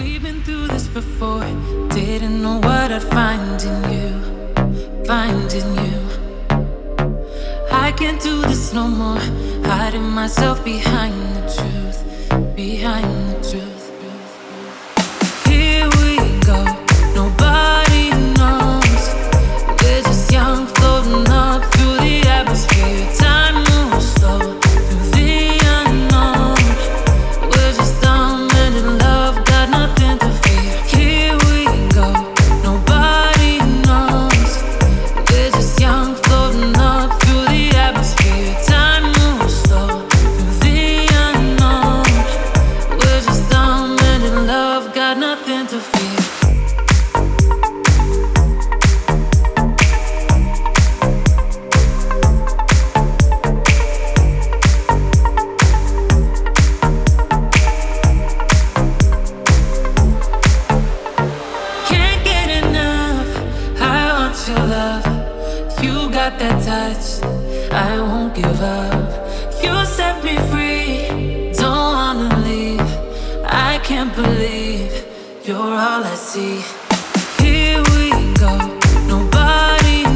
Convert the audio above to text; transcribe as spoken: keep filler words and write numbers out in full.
We've been through this before. Didn't know what I'd find in you, find in you. I can't do this no more. Hiding myself behind the truth, behind the truth. Here we go. Nobody knows. We're just young, floating up through the atmosphere. Time moves slow through the unknown. We're just dumb and in love, got nothing to fear. Here we go. Nobody knows. We're just young, floating up through the atmosphere. Time moves slow through the unknown. We're just dumb and in love, got nothing to fear. Can't get enough. I want your love. You got that touch. I won't give up. You set me free. Don't wanna leave. I can't believe you're all I see. Here we go. Nobody